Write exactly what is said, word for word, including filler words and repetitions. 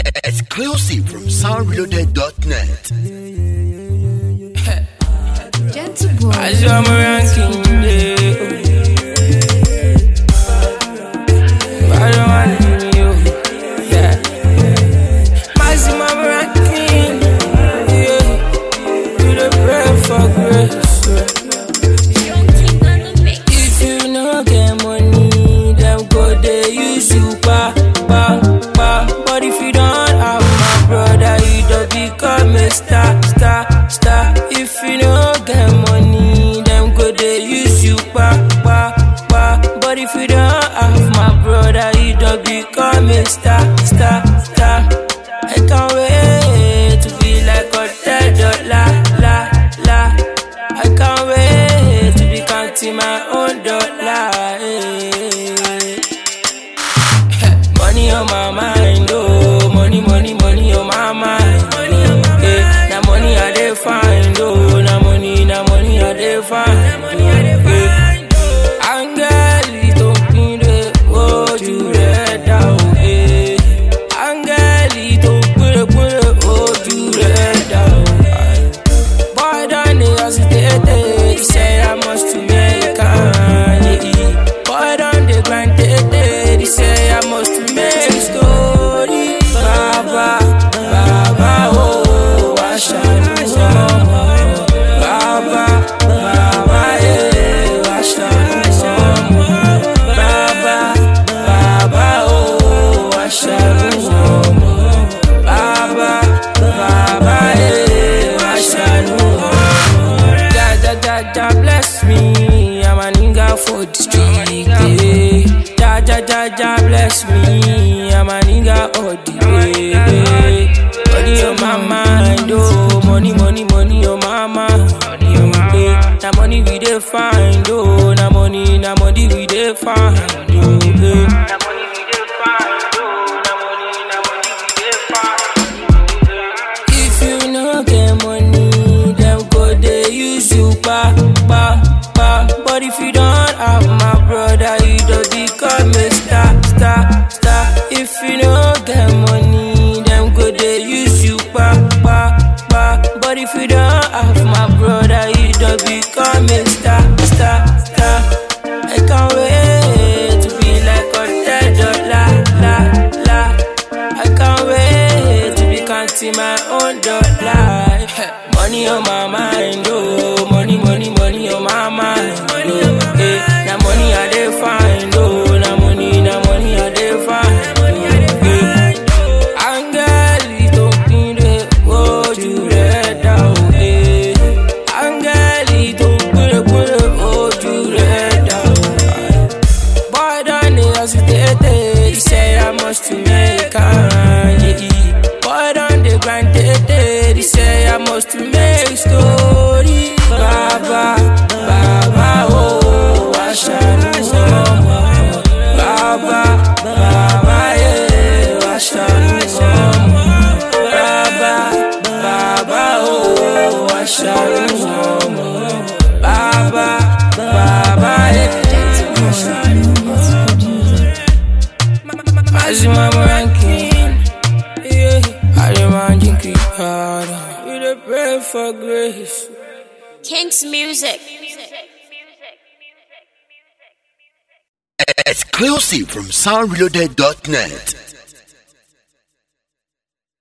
Exclusive from sound reloaded dot net. Gentle boy. As I'm ranking day, I don't want to leave you. Yeah, maximum ranking. Yeah, you the pray for grace. If you no get money, them go they use you pa pa pa. But if you don't have my brother, you don't become a star star star. If you no get money, them go they use you pa pa pa. But if you don't have my brother, you don't become a star star star. I can't wait to be like Hotel Dollar la la. I can't wait to be counting my own dollar. eh. Money on my mind, oh, money, money, money on my mind. Eh, now money I dey find, oh, now money, now money I dey find. Eh, Angeli talking the oh, you red down, eh. Angeli talking the oh, you red down. Boy, don't they hesitate? He say I must to make a boy, don't they grind it? He say I must make story. Baba, Baba, oh, I shall know. Baba, Baba, eh, I shall know. Baba, Baba, oh, I shall know. Baba, Baba, eh, I shall know. God, God, God, God bless me. I'm a nigga for the street. eh. Ja, ja, ja, ja, bless me. I'm a nigga all the way. Money on my mind, oh. Money, money, money on my mind. eh. Now money we dey find, oh. Now money, now money we dey find, oh. eh. Now money we dey find, oh. Now money, now money we dey find. eh. If you no get money, them go they use you pa pa pa. But if you don't have my brother, you don't become a star star star. If you no get money, them go they use you pa pa pa. But if you don't have my brother, you don't become a star star star. I can't wait to be like Hotel Dollar la la. I can't wait to be counting my own dollar. Money on my mind, oh, money, money, money on my mind. Oh, eh. Now money I dey find, oh, now money, now money I dey find. Eh. Angeli talking the oh, you red down, eh. Angeli talking the oh, you red down. Boy, don't they hesitate? He say I must to make a boy, don't they grind it? He say I must to make story. Baba, Baba, oh, I shall know. Baba, Baba, yeah, I shall know. Baba, Baba, oh, I shall know. Baba, Baba, yeah, I shall know. As my ranking, yeah, I demand you keep hard. We dey pray for grace. King's Music. Exclusive from sound reloaded dot net.